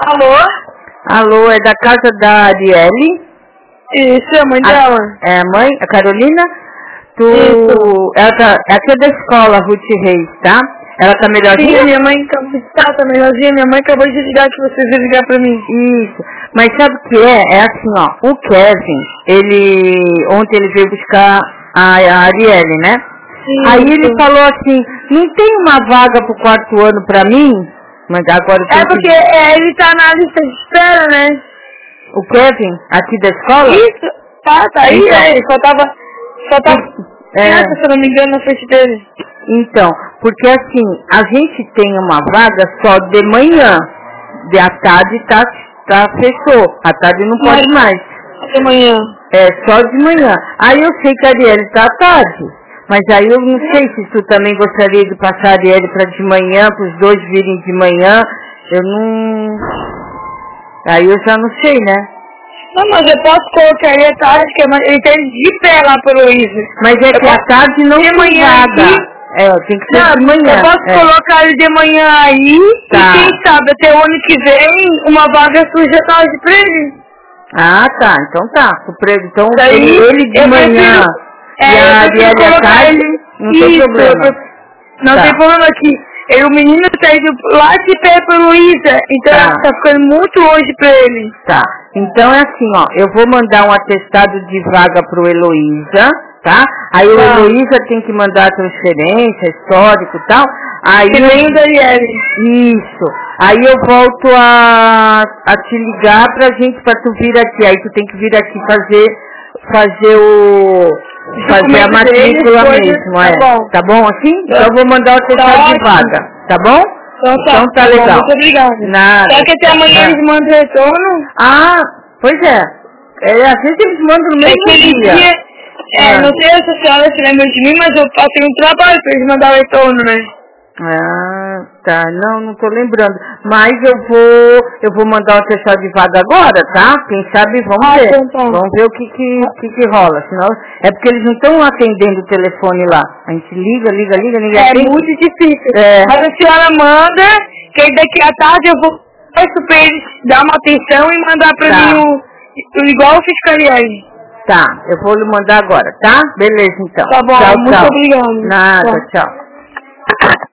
Alô? Alô, é da casa da Arielle? Isso, é a mãe dela. É a mãe, a Carolina? Isso. Aqui é da escola, Ruth Reis, tá? Ela tá melhorzinha? Sim, minha mãe tá melhorzinha. Minha mãe acabou de ligar que vocês iam ligar pra mim. Isso. Mas sabe o que é? É assim, ó. O Kevin, ontem ele veio buscar a Arielle, né? Sim. Aí ele falou assim, não tem uma vaga pro 4º ano pra mim? Mas agora eu tenho porque ele tá na lista de espera, né? O Kevin, aqui da escola? Isso. Tá aí, então, ele só tava se eu não me engano, na frente dele. Então, porque assim, a gente tem uma vaga só de manhã. De à tarde fechou. À tarde não pode mais. De manhã. É, só de manhã. Aí eu sei que a Arielle tá à tarde. Mas aí eu não sei se tu também gostaria de passar a Arielle para de manhã, para os dois virem de manhã. Eu não... Aí eu já não sei, né? Não, mas eu posso colocar ele à tarde, que ele tem de pé lá pro Luiz. Mas é que à tarde não tem vaga. Tem que ser de manhã. Eu posso colocar ele de manhã aí, tá. E quem sabe até o ano que vem, uma vaga surge à tarde pra ele. Ah, tá. Então tá. Então daí, ele de manhã e a Arielle à tarde, não tem problema. Não tem problema aqui. O menino tá indo lá de pé pra Luísa, então tá ficando muito longe pra ele. Tá. Então é assim, ó, eu vou mandar um atestado de vaga pro Heloísa, tá? Aí o Heloísa tem que mandar a transferência, histórico e tal. Aí que vem da Arielle. Isso. Aí eu volto a te ligar pra tu vir aqui. Aí tu tem que vir aqui fazer a matrícula mesmo, Tá bom assim? Então eu vou mandar o atestado de vaga, tá bom? Então tá legal. Muito obrigada. Nada. Só que até amanhã eles mandam retorno? Ah, pois é. Às vezes eles mandam no mesmo dia. Não sei se a senhora se lembra de mim, mas eu passei um trabalho pra eles mandar o retorno, né? Ah, tá. Não tô lembrando. Mas eu vou mandar o atestado de vaga agora, tá? Quem sabe, vamos ver. Então. Vamos ver o que rola. Senão, é porque eles não estão atendendo o telefone lá. A gente liga. É muito difícil. Mas a senhora manda, que aí daqui à tarde eu vou pra eles dar uma atenção e mandar pra mim igual o fiscaliagem. Tá, eu vou lhe mandar agora, tá? Beleza, então. Tá bom, tchau, muito obrigada. Nada, tchau.